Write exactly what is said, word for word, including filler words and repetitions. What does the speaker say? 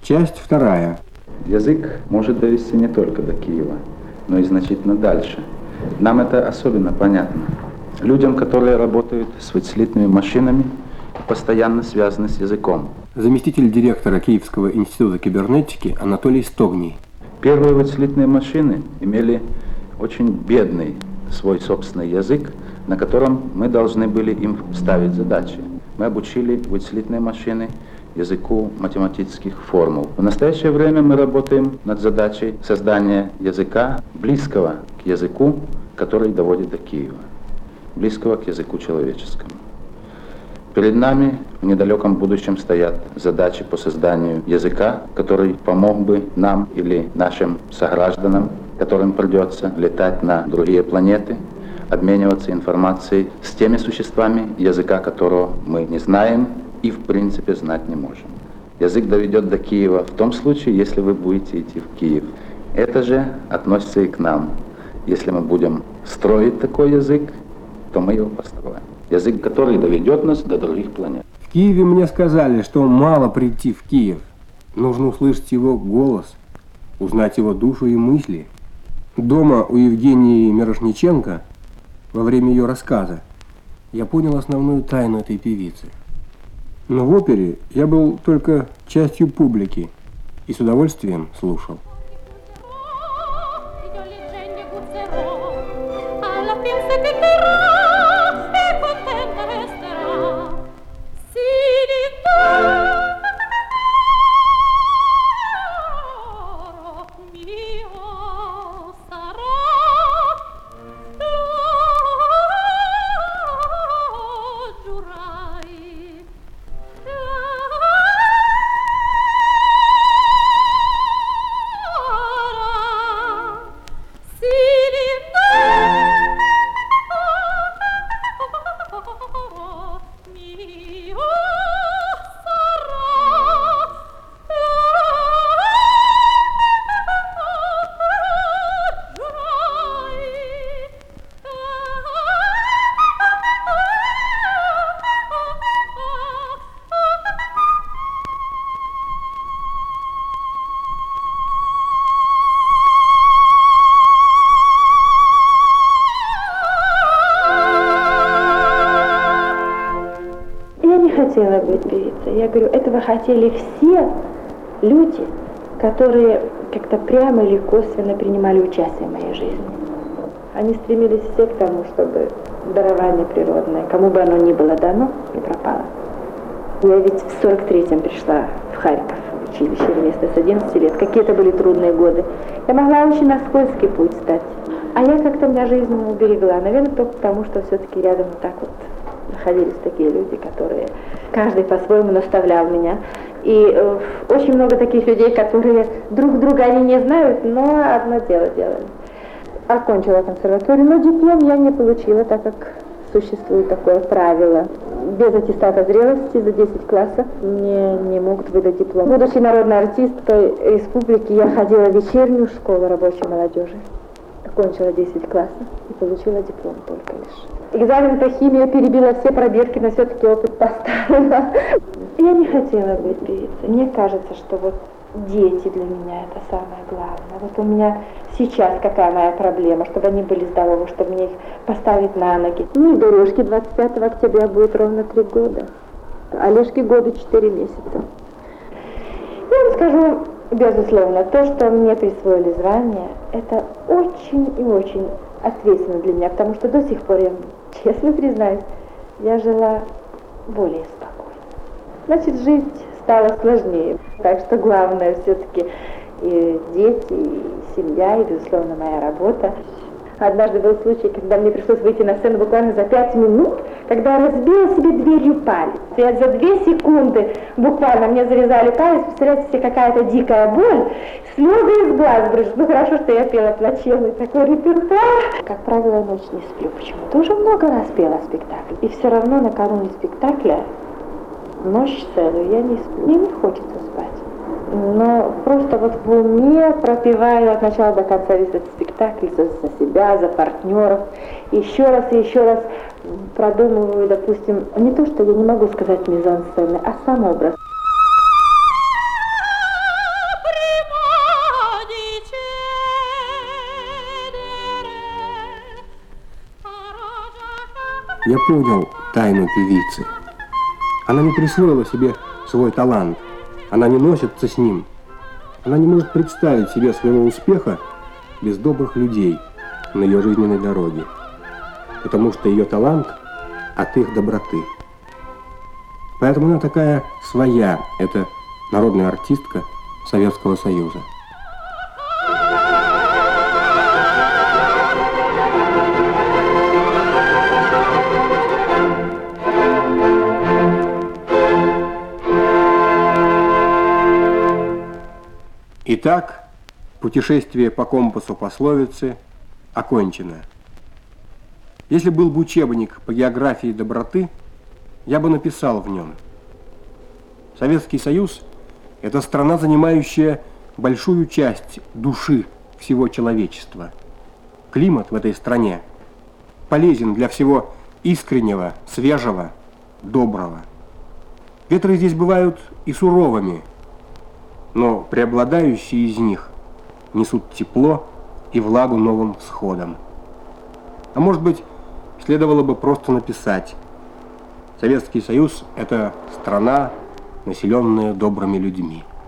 Часть вторая. Язык может довести не только до Киева, но и значительно дальше. Нам это особенно понятно. Людям, которые работают с вычислительными машинами, постоянно связаны с языком. Заместитель директора Киевского института кибернетики Анатолий Стогний. Первые вычислительные машины имели очень бедный свой собственный язык, на котором мы должны были им ставить задачи. Мы обучили вычислительные машины языку математических формул. В настоящее время мы работаем над задачей создания языка, близкого к языку, который доводит до Киева, близкого к языку человеческому. Перед нами в недалеком будущем стоят задачи по созданию языка, который помог бы нам или нашим согражданам, которым придется летать на другие планеты, обмениваться информацией с теми существами, языка которого мы не знаем и в принципе знать не можем. Язык доведет до Киева в том случае, если вы будете идти в Киев. Это же относится и к нам. Если мы будем строить такой язык, то мы его построим. Язык, который доведет нас до других планет. В Киеве мне сказали, что мало прийти в Киев. Нужно услышать его голос, узнать его душу и мысли. Дома у Евгении Мирошниченко, во время ее рассказа, я понял основную тайну этой певицы. Но в опере я был только частью публики и с удовольствием слушал. Хотела быть певицей. Я говорю, этого хотели все люди, которые как-то прямо или косвенно принимали участие в моей жизни. Они стремились все к тому, чтобы дарование природное, кому бы оно ни было дано, не пропало. Я ведь в сорок третьем пришла в Харьков, в училище вместо с одиннадцати лет. Какие-то были трудные годы. Я могла очень на скользкий путь стать. А я как-то меня жизнь уберегла. Наверное, только потому, что все-таки рядом вот так вот находились такие люди, которые каждый по-своему наставлял меня. И э, очень много таких людей, которые друг друга они не знают, но одно дело делали. Окончила консерваторию, но диплом я не получила, так как существует такое правило. Без аттестата зрелости за десять классов мне не могут выдать диплом. Будучи народной артисткой республики, я ходила в вечернюю школу рабочей молодежи. Окончила десять классов и получила диплом только лишь. Экзамен по химии перебила все пробирки, но все-таки опыт поставила. Я не хотела быть певицей. Мне кажется, что вот дети для меня это самое главное. Вот у меня сейчас какая моя проблема, чтобы они были здоровы, чтобы мне их поставить на ноги. Ну и дорожке двадцать пятого октября будет ровно три года. Олежке года четыре месяца. Я вам скажу, безусловно, то, что мне присвоили звание, это очень и очень ответственно для меня, потому что до сих пор, я честно признаюсь, я жила более спокойно. Значит, жить стало сложнее. Так что главное все-таки и дети, и семья, и, безусловно, моя работа. Однажды был случай, когда мне пришлось выйти на сцену буквально за пять минут, когда я разбила себе дверью палец. Я за две секунды буквально мне зарезали палец, представляете себе, какая-то дикая боль, слезы из глаз брызжут. Ну хорошо, что я пела плачевный такой репертуар. Как правило, ночь не сплю почему-то. Уже много раз пела спектакль. И все равно накануне спектакля ночь целую я не сплю. Мне не хочется спать. Но просто вот в уме пропеваю от начала до конца весь этот спектакль за, за себя, за партнеров. Еще раз и еще раз продумываю, допустим, не то, что я не могу сказать мизансцены, а сам образ. Я понял тайну певицы. Она не присвоила себе свой талант. Она не носится с ним. Она не может представить себе своего успеха без добрых людей на ее жизненной дороге. Потому что ее талант от их доброты. Поэтому она такая своя, это народная артистка Советского Союза. Итак, путешествие по компасу пословицы окончено. Если был бы учебник по географии доброты, я бы написал в нем: Советский Союз – это страна, занимающая большую часть души всего человечества. Климат в этой стране полезен для всего искреннего, свежего, доброго. Ветры здесь бывают и суровыми, но преобладающие из них несут тепло и влагу новым всходом. А может быть, следовало бы просто написать: Советский Союз – это страна, населенная добрыми людьми.